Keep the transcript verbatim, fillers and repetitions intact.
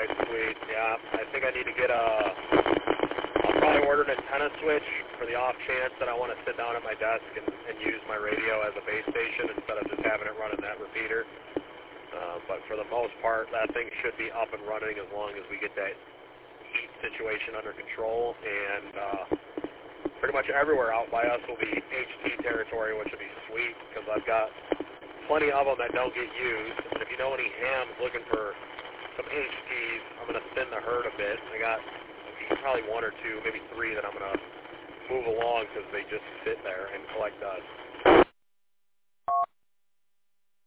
Alright, sweet. Yeah, I think I need to get a... I'll probably order an antenna switch for the off chance that I want to sit down at my desk and, and use my radio as a base station instead of just having it running that repeater. Uh, but for the most part, that thing should be up and running as long as we get that heat situation under control. And uh, pretty much everywhere out by us will be H T territory, which will be sweet because I've got plenty of them that don't get used. And if you know any hams looking for some H Ts, I'm going to thin the herd a bit. I got probably one or two, maybe three that I'm going to move along because they just sit there and collect dust.